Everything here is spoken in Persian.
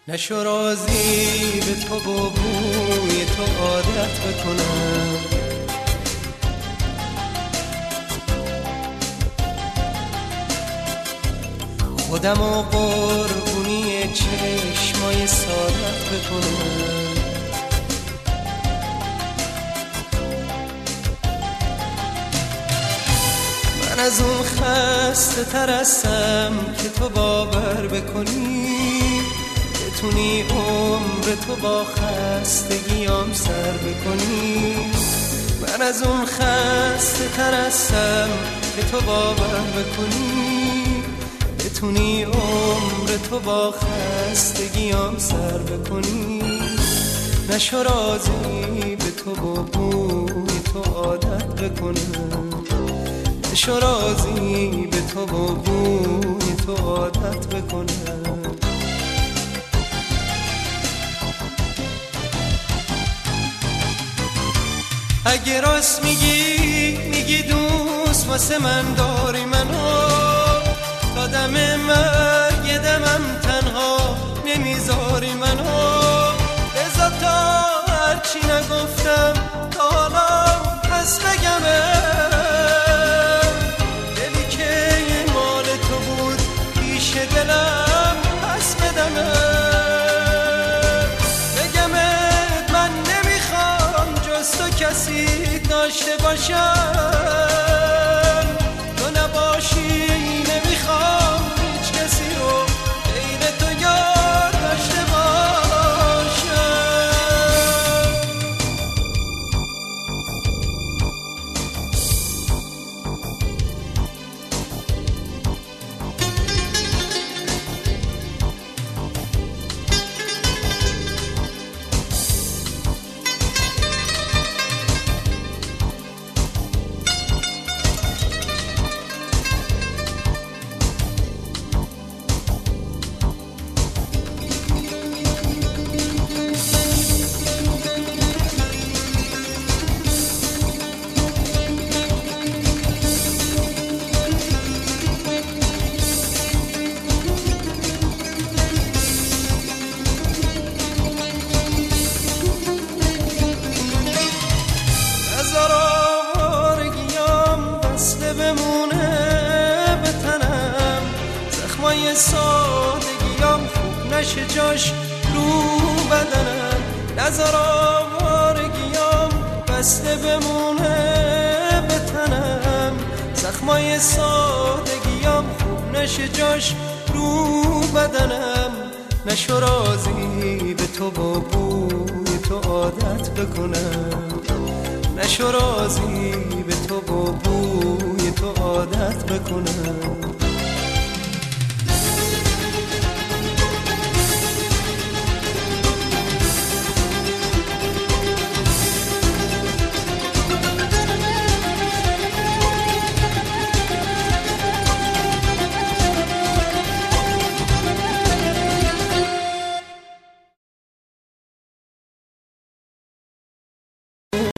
نشو راضی به تو با بوی تو عادت بکنم، خودم و قربونی چشمای سادت بکنم. من از اون خسته تر هستم که تو باور بکنی، بتونی عمر تو با خستگیام سر بکنی. من از اون خسته تر هستم که تو باور بکنی، بتونی عمر تو با خستگیام سر بکنی. نشو راضی به تو با بوی تو عادت بکنم، نشو راضی به تو با بوی تو عادت بکنم. اگه راست میگی دوست واسه من داری منو، تا دم مرگ دمم تنها نمیذاری منو. بذار تا هرچی نگفتم تا حالا پس بگمه، دلی که مال تو بود پیش دلم پس بدمه. بگمت من نمیخوام جز تو کسی داشته باشم، تو نباشی نمیخوام هیچ کسی رو غیر تو یار داشته باشم. سادگیام خوب نشه جاش رو بدنم، نذار آوارگیام بسته بمونه به تنم. زخمای سادگیام خوب نشه جاش رو بدنم. نشو راضی به تو با بوی تو عادت بکنم، نشو راضی به تو با بوی تو عادت بکنم.